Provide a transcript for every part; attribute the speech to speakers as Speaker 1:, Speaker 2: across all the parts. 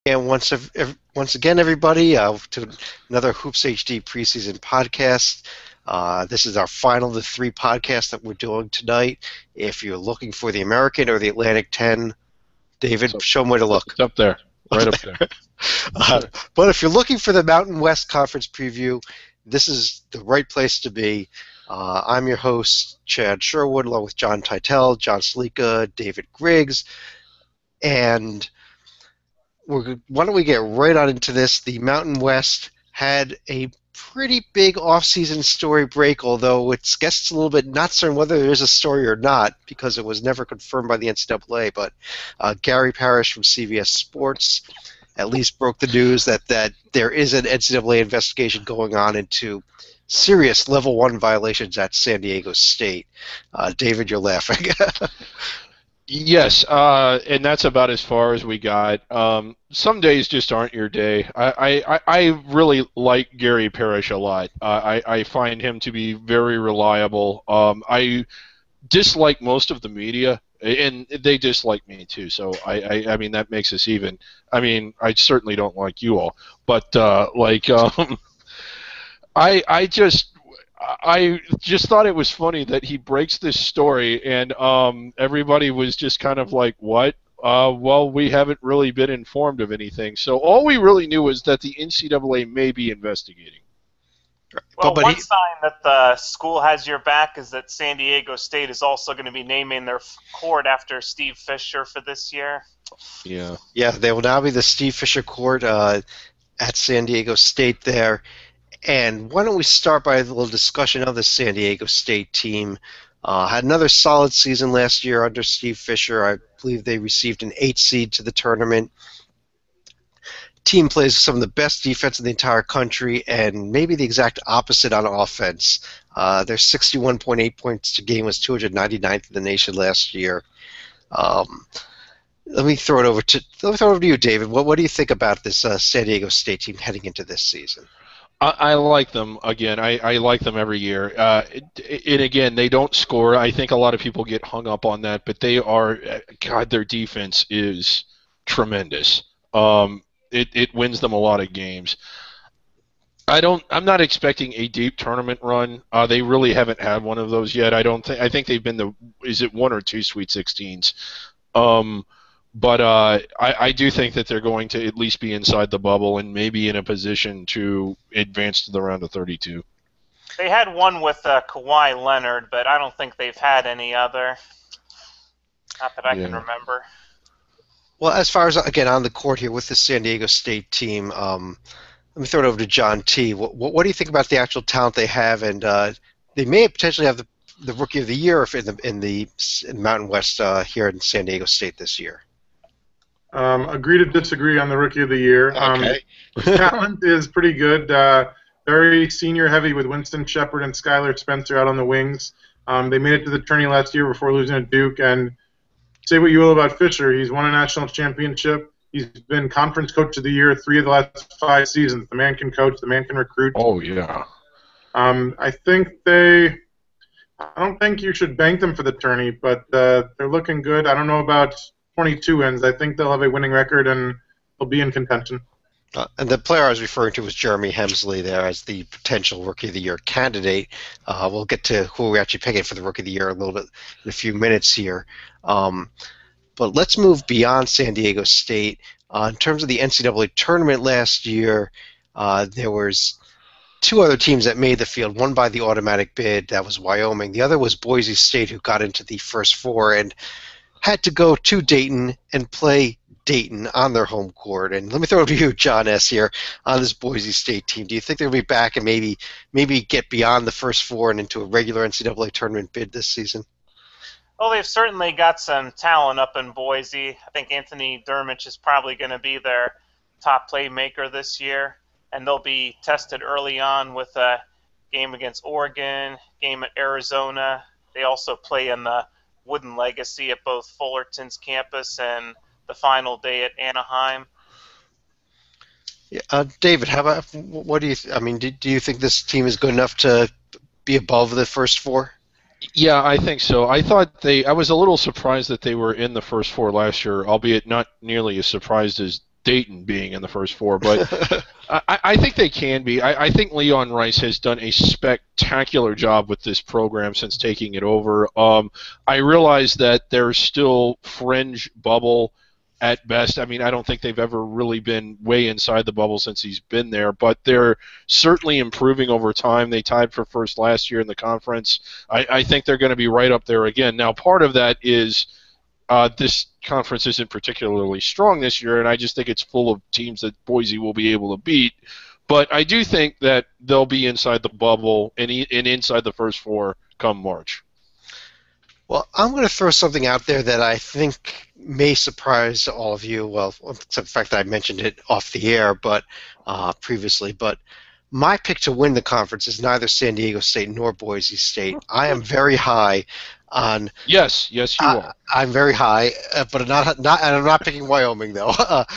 Speaker 1: And once again, everybody, to another Hoops HD preseason podcast. This is our final of the three podcasts that we're doing tonight. If you're looking for the American or the Atlantic 10, David, show them where to look.
Speaker 2: It's up there, right up there.
Speaker 1: uh, but if you're looking for the Mountain West Conference preview, this is the right place to be. I'm your host, Chad Sherwood, along with John Titel, John Salika, David Griggs, and why don't we get right on into this? The Mountain West had a pretty big off-season story break, although it gets a little bit not certain whether there is a story or not because it was never confirmed by the NCAA. But Gary Parrish from CBS Sports at least broke the news that there is an NCAA investigation going on into serious Level 1 violations at San Diego State. David, you're laughing.
Speaker 2: Yes, and that's about as far as we got. Some days just aren't your day. I really like Gary Parrish a lot. I find him to be very reliable. I dislike most of the media, and they dislike me too. So I mean that makes us even. I mean I certainly don't like you all, but I just thought it was funny that he breaks this story, and everybody was just kind of like, what? Well, we haven't really been informed of anything. So all we really knew was that the NCAA may be investigating.
Speaker 3: Well, one sign that the school has your back is that San Diego State is also going to be naming their court after Steve Fisher for this year.
Speaker 2: Yeah.
Speaker 1: Yeah, they will now be the Steve Fisher Court at San Diego State there. And why don't we start by a little discussion of the San Diego State team. Had another solid season last year under Steve Fisher. I believe they received an 8 seed to the tournament. Team plays some of the best defense in the entire country and maybe the exact opposite on offense. Their 61.8 points to game was 299th in the nation last year. Let me throw it over to you, David. What do you think about this San Diego State team heading into this season?
Speaker 2: I like them again. I like them every year. And again, they don't score. I think a lot of people get hung up on that, but they are. God, their defense is tremendous. It wins them a lot of games. I'm not expecting a deep tournament run. They really haven't had one of those yet. I think they've been is it 1 or 2 Sweet 16s. But I do think that they're going to at least be inside the bubble and maybe in a position to advance to the round of 32.
Speaker 3: They had one with Kawhi Leonard, but I don't think they've had any other. Not that I can remember.
Speaker 1: Well, as far as, again, on the court here with the San Diego State team, let me throw it over to John T. What do you think about the actual talent they have? And they may potentially have the Rookie of the Year in the Mountain West here in San Diego State this year.
Speaker 4: Agree to disagree on the Rookie of the Year.
Speaker 1: Okay.
Speaker 4: Talent is pretty good. Very senior heavy with Winston Shepard and Skylar Spencer out on the wings. They made it to the tourney last year before losing to Duke. And say what you will about Fisher, he's won a national championship. He's been Conference Coach of the Year 3 of the last 5 seasons. The man can coach. The man can recruit.
Speaker 2: Oh, yeah.
Speaker 4: I don't think you should bank them for the tourney, but they're looking good. I don't know about 22 wins. I think they'll have a winning record and they'll be in contention.
Speaker 1: And the player I was referring to was Jeremy Hemsley there as the potential Rookie of the Year candidate. We'll get to who we're actually picking for the Rookie of the Year a little bit in a few minutes here. But let's move beyond San Diego State. In terms of the NCAA tournament last year, there was 2 other teams that made the field, one by the automatic bid, that was Wyoming. The other was Boise State, who got into the first 4 and had to go to Dayton and play Dayton on their home court. And let me throw it to you, John S. here, on this Boise State team. Do you think they'll be back and maybe get beyond the first 4 and into a regular NCAA tournament bid this season?
Speaker 3: Well, they've certainly got some talent up in Boise. I think Anthony Dermich is probably going to be their top playmaker this year, and they'll be tested early on with a game against Oregon, game at Arizona. They also play in the Wooden Legacy at both Fullerton's campus and the final day at Anaheim.
Speaker 1: Yeah, David, how about what do you? Do you think this team is good enough to be above the first 4?
Speaker 2: Yeah, I think so. I was a little surprised that they were in the first 4 last year, albeit not nearly as surprised as Dayton being in the first four, but I think they can be. I think Leon Rice has done a spectacular job with this program since taking it over. I realize that there's still fringe bubble at best. I mean, I don't think they've ever really been way inside the bubble since he's been there, but they're certainly improving over time. They tied for first last year in the conference. I think they're going to be right up there again. Now, part of that is this conference isn't particularly strong this year, and I just think it's full of teams that Boise will be able to beat. But I do think that they'll be inside the bubble and inside the first four come March.
Speaker 1: Well, I'm going to throw something out there that I think may surprise all of you. Well, except the fact that I mentioned it off the air, but previously. But my pick to win the conference is neither San Diego State nor Boise State. I am very high on.
Speaker 2: Yes, you are.
Speaker 1: I'm very high, but and I'm not picking Wyoming though.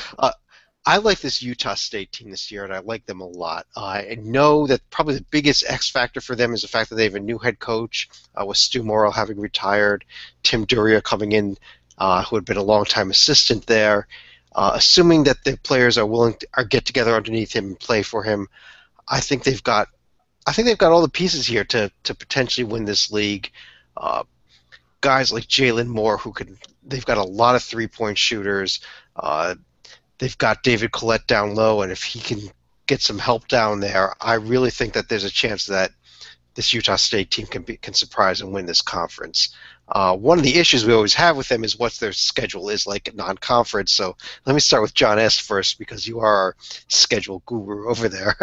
Speaker 1: I like this Utah State team this year, and I like them a lot. I know that probably the biggest X factor for them is the fact that they have a new head coach, with Stu Morrill having retired, Tim Duria coming in, who had been a long-time assistant there. Assuming that the players are willing to get together underneath him and play for him, I think they've got all the pieces here to potentially win this league. Guys like Jalen Moore, they've got a lot of three-point shooters. They've got David Collette down low, and if he can get some help down there, I really think that there's a chance that this Utah State team can surprise and win this conference. One of the issues we always have with them is what their schedule is like at non-conference. So let me start with John S. first, because you are our schedule guru over there.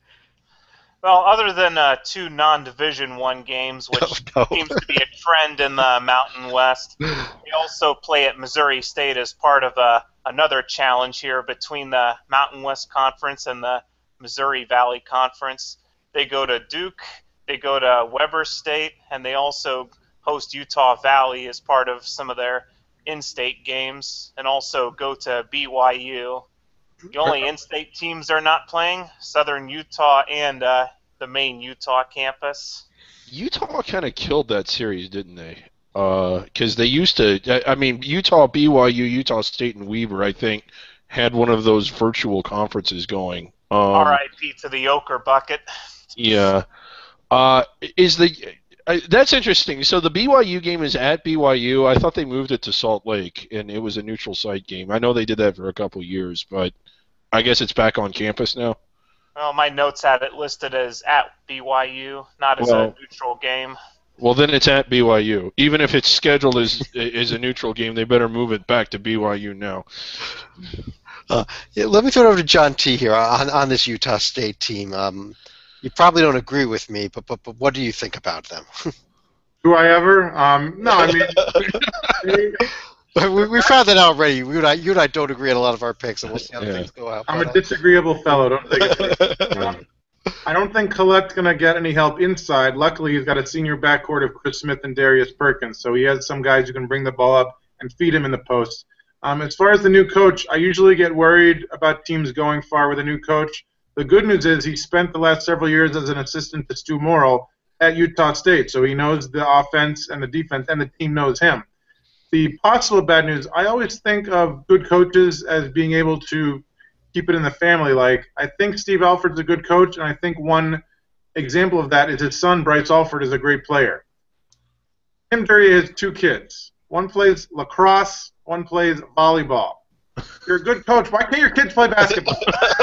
Speaker 3: Well, other than 2 non-Division I games, which seems to be a trend in the Mountain West, they also play at Missouri State as part of another challenge here between the Mountain West Conference and the Missouri Valley Conference. They go to Duke, they go to Weber State, and they also host Utah Valley as part of some of their in-state games, and also go to BYU. The only in-state teams they're not playing, Southern Utah and the main Utah campus.
Speaker 2: Utah kind of killed that series, didn't they? Because they used to, Utah, BYU, Utah State, and Weber, I think, had one of those virtual conferences going.
Speaker 3: R.I.P. to the Ochre Bucket.
Speaker 2: Yeah. That's interesting. So the BYU game is at BYU. I thought they moved it to Salt Lake, and it was a neutral site game. I know they did that for a couple years, but I guess it's back on campus now.
Speaker 3: Well, my notes had it listed as at BYU, not as a neutral game.
Speaker 2: Well, then it's at BYU. Even if it's scheduled as a neutral game, they better move it back to BYU now.
Speaker 1: Let me throw it over to John T. here on this Utah State team. You probably don't agree with me, but what do you think about them?
Speaker 4: Do I ever? No, I mean...
Speaker 1: we found that out already. You and I don't agree on a lot of our picks, and we'll see how things go out.
Speaker 4: I'm a disagreeable fellow. Don't take it. I don't think Collette's going to get any help inside. Luckily, he's got a senior backcourt of Chris Smith and Darius Perkins, so he has some guys who can bring the ball up and feed him in the post. As far as the new coach, I usually get worried about teams going far with a new coach. The good news is he spent the last several years as an assistant to Stu Morrill at Utah State, so he knows the offense and the defense, and the team knows him. The possible bad news, I always think of good coaches as being able to keep it in the family. Like, I think Steve Alford's a good coach, and I think one example of that is his son, Bryce Alford, is a great player. Tim Duria has 2 kids. One plays lacrosse, one plays volleyball. You're a good coach. Why can't your kids play basketball?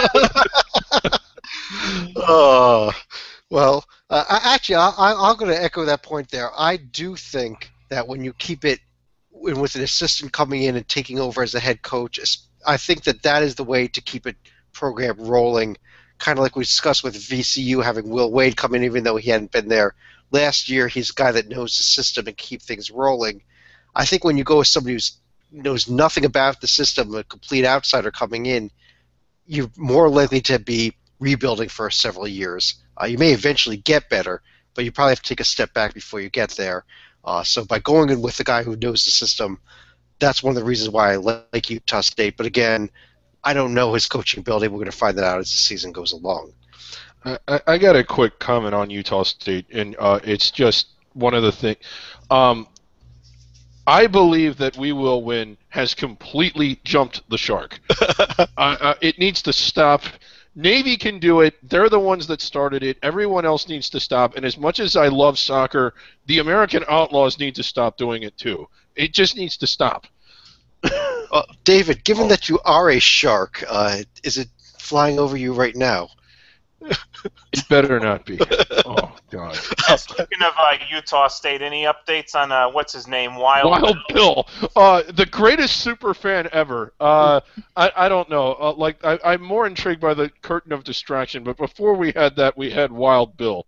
Speaker 1: Well, actually, I'm going to echo that point there. I do think that when you keep it with an assistant coming in and taking over as a head coach, I think that is the way to keep a program rolling, kind of like we discussed with VCU having Will Wade come in even though he hadn't been there last year. He's a guy that knows the system and keep things rolling. I think when you go with somebody who knows nothing about the system, a complete outsider coming in, you're more likely to be rebuilding for several years. You may eventually get better, but you probably have to take a step back before you get there. So by going in with the guy who knows the system, that's one of the reasons why I like Utah State. But again, I don't know his coaching ability. We're going to find that out as the season goes along.
Speaker 2: I got a quick comment on Utah State, and it's just one of the things. I believe that we will win has completely jumped the shark. It needs to stop. Navy can do it. They're the ones that started it. Everyone else needs to stop. And as much as I love soccer, the American Outlaws need to stop doing it too. It just needs to stop.
Speaker 1: David, given that you are a shark, is it flying over you right now?
Speaker 2: It better not be. Oh, God.
Speaker 3: Speaking of Utah State, any updates on what's his name?
Speaker 2: Wild Bill. The greatest super fan ever. I don't know. I'm more intrigued by the curtain of distraction, but before we had that, we had Wild Bill.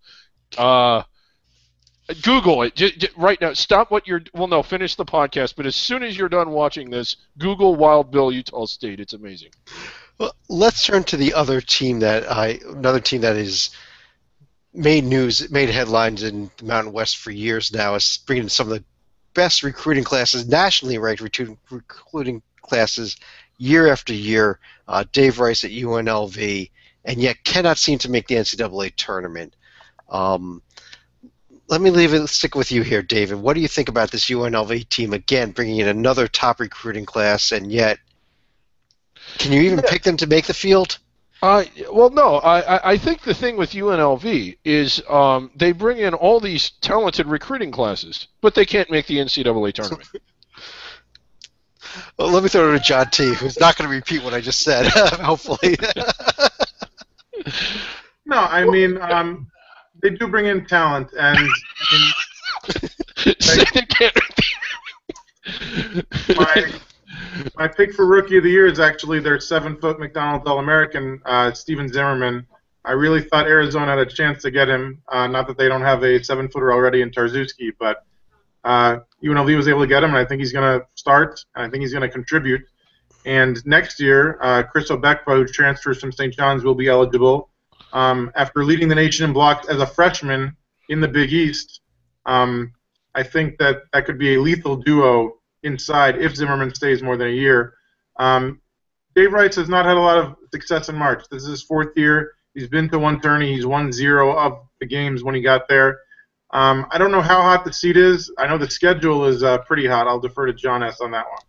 Speaker 2: Google it right now. Stop what you're. Well, no, finish the podcast. But as soon as you're done watching this, Google Wild Bill Utah State. It's amazing.
Speaker 1: Well, let's turn to the other team another team that is made headlines in the Mountain West for years now. Is bringing some of the best recruiting classes, nationally ranked recruiting classes, year after year. Dave Rice at UNLV, and yet cannot seem to make the NCAA tournament. Let me stick with you here, David. What do you think about this UNLV team, again, bringing in another top recruiting class, and yet can you even pick them to make the field?
Speaker 2: Well, no. I think the thing with UNLV is they bring in all these talented recruiting classes, but they can't make the NCAA tournament.
Speaker 1: Well, let me throw it to John T., who's not going to repeat what I just said, hopefully.
Speaker 4: No, I mean, they do bring in talent, and
Speaker 2: they can't.
Speaker 4: My pick for Rookie of the Year is actually their 7-foot McDonald's All-American, Steven Zimmerman. I really thought Arizona had a chance to get him. Not that they don't have a 7-footer already in Tarczewski, but UNLV was able to get him, and I think he's going to start, and I think he's going to contribute. And next year, Chris Obekpa, who transfers from St. John's, will be eligible. After leading the nation in blocks as a freshman in the Big East, I think that could be a lethal duo inside if Zimmerman stays more than a year. Dave Rice has not had a lot of success in March. This is his 4th year. He's been to one tourney. He's won 0 of the games when he got there. I don't know how hot the seat is. I know the schedule is pretty hot. I'll defer to John S. on that one.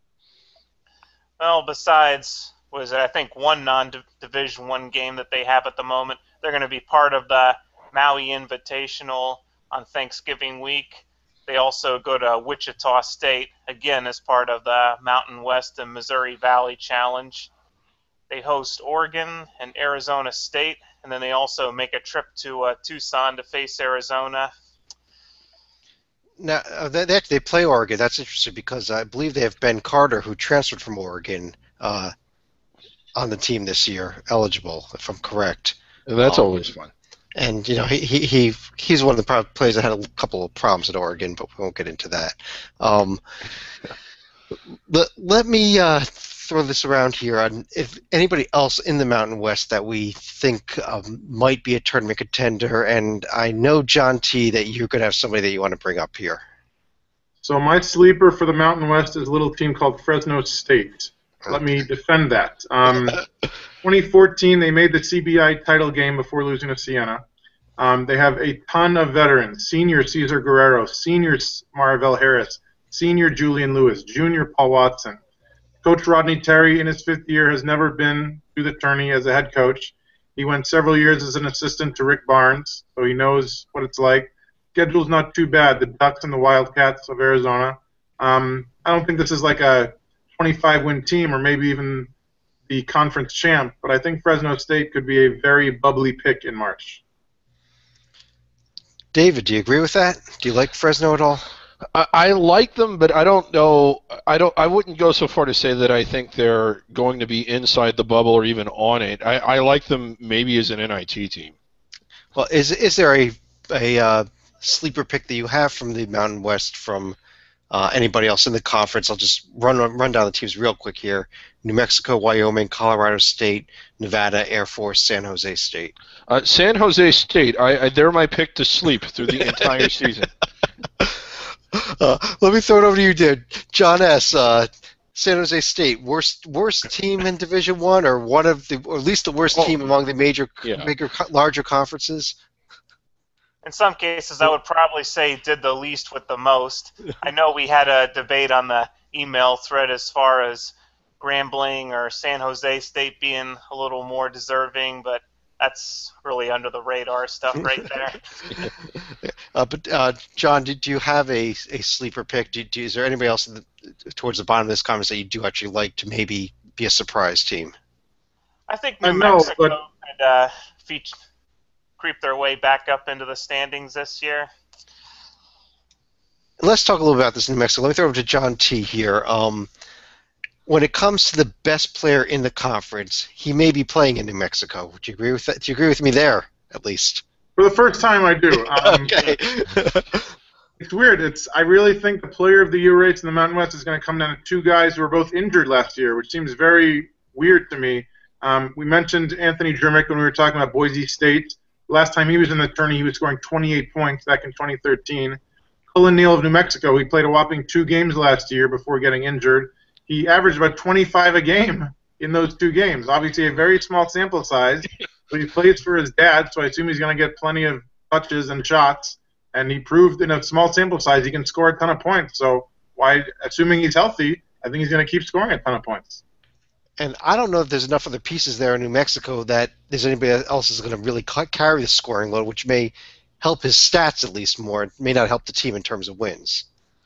Speaker 3: Well, besides, I think one non-Division I game that they have at the moment, they're going to be part of the Maui Invitational on Thanksgiving week. They also go to Wichita State, again, as part of the Mountain West and Missouri Valley Challenge. They host Oregon and Arizona State, and then they also make a trip to Tucson to face Arizona.
Speaker 1: Now, they play Oregon. That's interesting because I believe they have Ben Carter, who transferred from Oregon, on the team this year, eligible, if I'm correct.
Speaker 2: And that's always fun.
Speaker 1: And you know he's one of the players that had a couple of problems at Oregon, but we won't get into that. Let me throw this around here on if anybody else in the Mountain West that we think might be a tournament contender. And I know, John T., that you're going to have somebody that you want to bring up here.
Speaker 4: So my sleeper for the Mountain West is a little team called Fresno State. Let me defend that. 2014, they made the CBI title game before losing to Siena. They have a ton of veterans: senior Cesar Guerrero, senior Marvell Harris, senior Julian Lewis, junior Paul Watson. Coach Rodney Terry, in his 5th year, has never been to the tourney as a head coach. He went several years as an assistant to Rick Barnes, so he knows what it's like. Schedule's not too bad. The Ducks and the Wildcats of Arizona. I don't think this is like a 25-win team or maybe even the conference champ, but I think Fresno State could be a very bubbly pick in March.
Speaker 1: David, do you agree with that? Do you like Fresno at all?
Speaker 2: I like them, but I don't know. I wouldn't go so far to say that I think they're going to be inside the bubble or even on it. I like them maybe as an NIT team.
Speaker 1: Well, is there a sleeper pick that you have from the Mountain West from anybody else in the conference? I'll just run down the teams real quick here: New Mexico, Wyoming, Colorado State, Nevada, Air Force, San Jose State.
Speaker 2: San Jose State. They're my pick to sleep through the entire season.
Speaker 1: Let me throw it over to you, dude. John S. San Jose State, worst team in Division I, or at least the worst team among the major larger conferences.
Speaker 3: in some cases, I would probably say did the least with the most. I know we had a debate on the email thread as far as Grambling or San Jose State being a little more deserving, but that's really under the radar stuff right there.
Speaker 1: But John, do you have a sleeper pick? Is there anybody else towards the bottom of this conference that you do actually like to maybe be a surprise team?
Speaker 3: I think New Mexico could creep their way back up into the standings this year.
Speaker 1: Let's talk a little about this New Mexico. Let me throw it over to John T. here. When it comes to the best player in the conference, he may be playing in New Mexico. Would you agree with that? Do you agree with me there, at least?
Speaker 4: For the first time, I do.
Speaker 1: Okay.
Speaker 4: It's weird. I really think the player of the year race in the Mountain West is going to come down to two guys who were both injured last year, which seems very weird to me. We mentioned Anthony Drmic when we were talking about Boise State. Last time he was in the tourney, he was scoring 28 points back in 2013. Cullen Neal of New Mexico, he played a whopping 2 games last year before getting injured. He averaged about 25 a game in those 2 games. Obviously a very small sample size, but he plays for his dad, so I assume he's going to get plenty of touches and shots. And he proved in a small sample size he can score a ton of points. So assuming he's healthy, I think he's going to keep scoring a ton of points.
Speaker 1: And I don't know if there's enough other pieces there in New Mexico that there's anybody else is going to really carry the scoring load, which may help his stats at least more. It may not help the team in terms of wins.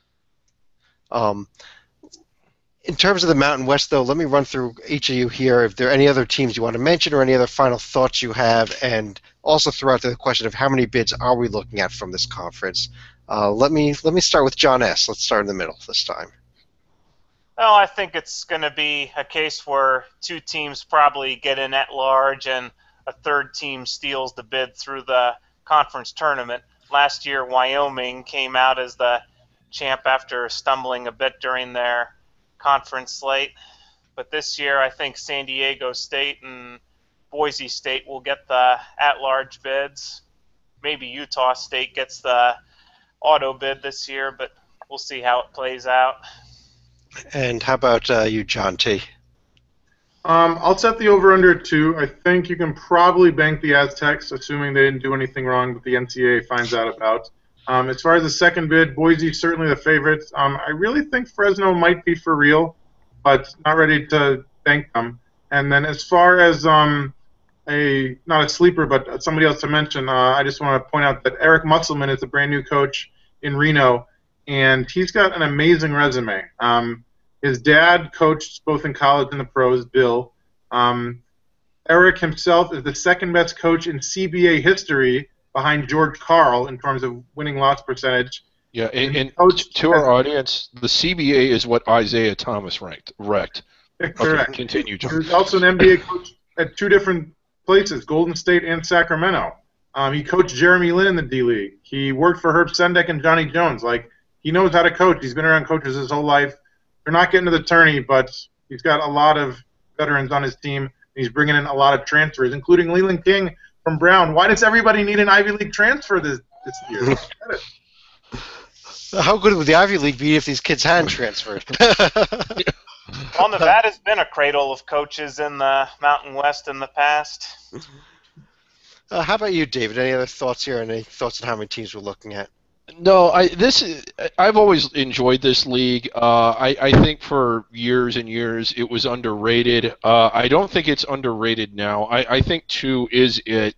Speaker 1: In terms of the Mountain West, though, let me run through each of you here. If there are any other teams you want to mention or any other final thoughts you have, and also throw out the question of how many bids are we looking at from this conference. Let me start with John S. Let's start in the middle this time.
Speaker 3: Well, I think it's going to be a case where 2 teams probably get in at large and a third team steals the bid through the conference tournament. Last year, Wyoming came out as the champ after stumbling a bit during their conference slate. But this year, I think San Diego State and Boise State will get the at-large bids. Maybe Utah State gets the auto bid this year, but we'll see how it plays out.
Speaker 1: And how about you, John T.?
Speaker 4: I'll set the over-under at 2. I think you can probably bank the Aztecs, assuming they didn't do anything wrong that the NCAA finds out about. As far as the second bid, Boise's certainly the favorite. I really think Fresno might be for real, but not ready to bank them. And then as far as not a sleeper, but somebody else to mention, I just want to point out that Eric Musselman is a brand new coach in Reno, and he's got an amazing resume. His dad coached both in college and the pros, Bill. Eric himself is the second best coach in CBA history behind George Karl in terms of winning loss percentage.
Speaker 2: Yeah, and to our audience, the CBA is what Isaiah Thomas wrecked.
Speaker 4: Correct.
Speaker 2: Okay, continue, John.
Speaker 4: He's also an NBA coach at 2 different places, Golden State and Sacramento. He coached Jeremy Lin in the D-League. He worked for Herb Sendek and Johnny Jones. He knows how to coach. He's been around coaches his whole life. They're not getting to the tourney, but he's got a lot of veterans on his team. He's bringing in a lot of transfers, including Leland King from Brown. Why does everybody need an Ivy League transfer this year?
Speaker 1: How good would the Ivy League be if these kids hadn't transferred?
Speaker 3: Well, Nevada's been a cradle of coaches in the Mountain West in the past.
Speaker 1: How about you, David? Any other thoughts here? Any thoughts on how many teams we're looking at?
Speaker 2: No, I've always enjoyed this league. I think for years and years it was underrated. I don't think it's underrated now. I think 2 is it.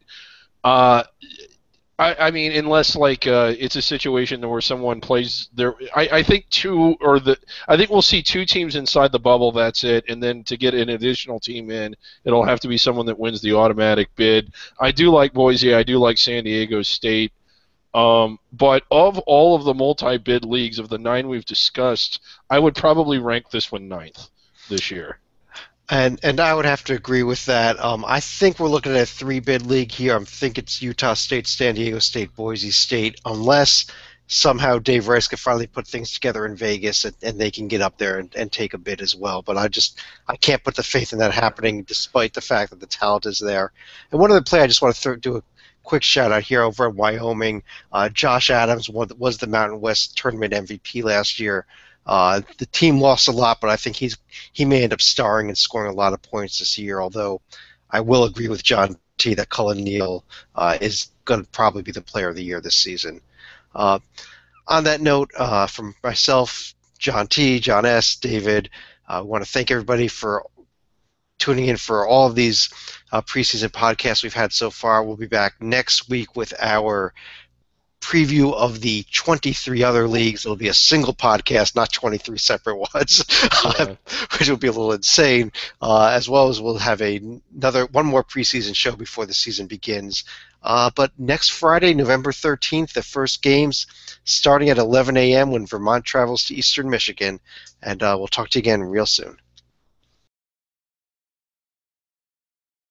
Speaker 2: I mean, unless it's a situation where someone plays there. I think 2 I think we'll see 2 teams inside the bubble. That's it. And then to get an additional team in, it'll have to be someone that wins the automatic bid. I do like Boise. I do like San Diego State. But of all of the multi-bid leagues of the 9 we've discussed, I would probably rank this one 9th this year.
Speaker 1: And I would have to agree with that. I think we're looking at a 3-bid league here. I think it's Utah State, San Diego State, Boise State, unless somehow Dave Rice can finally put things together in Vegas and they can get up there and take a bid as well. But I can't put the faith in that happening despite the fact that the talent is there. And one other play I just want to do a quick shout out here over in Wyoming. Josh Adams was the Mountain West Tournament MVP last year. The team lost a lot, but I think he may end up starring and scoring a lot of points this year, although I will agree with John T. that Cullen Neal is going to probably be the player of the year this season. On that note, from myself, John T., John S., David, I want to thank everybody for tuning in for all of these preseason podcasts we've had so far. We'll be back next week with our preview of the 23 other leagues. It'll be a single podcast, not 23 separate ones, which will be a little insane, as well as we'll have one more preseason show before the season begins. But next Friday, November 13th, the first games starting at 11 a.m. when Vermont travels to Eastern Michigan, and we'll talk to you again real soon.